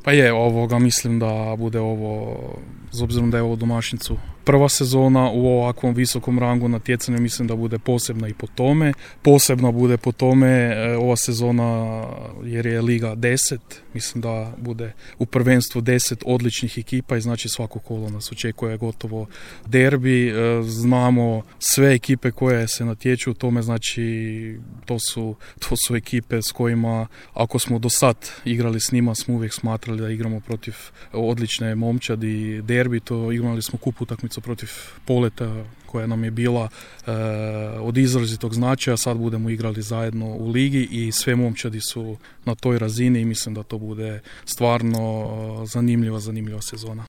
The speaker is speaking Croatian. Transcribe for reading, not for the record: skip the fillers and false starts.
Pa je, mislim da bude ovo, s obzirom da je ovo domaćincu prva sezona u ovakvom visokom rangu natjecanja, mislim da bude posebna i po tome. Posebno bude po tome ova sezona jer je Liga 10, mislim da bude u prvenstvu 10 odličnih ekipa i znači svako kolo nas očekuje gotovo derbi. Znamo sve ekipe koje se natječu u tome, znači to su ekipe s kojima, ako smo do sad igrali s njima, smo uvijek smatrali da igramo protiv odlične momčadi derbi, to igrali smo kup utakmicu protiv Poleta koja nam je bila od izrazitog značaja, sad budemo igrali zajedno u ligi i sve momčadi su na toj razini i mislim da to bude stvarno zanimljiva sezona.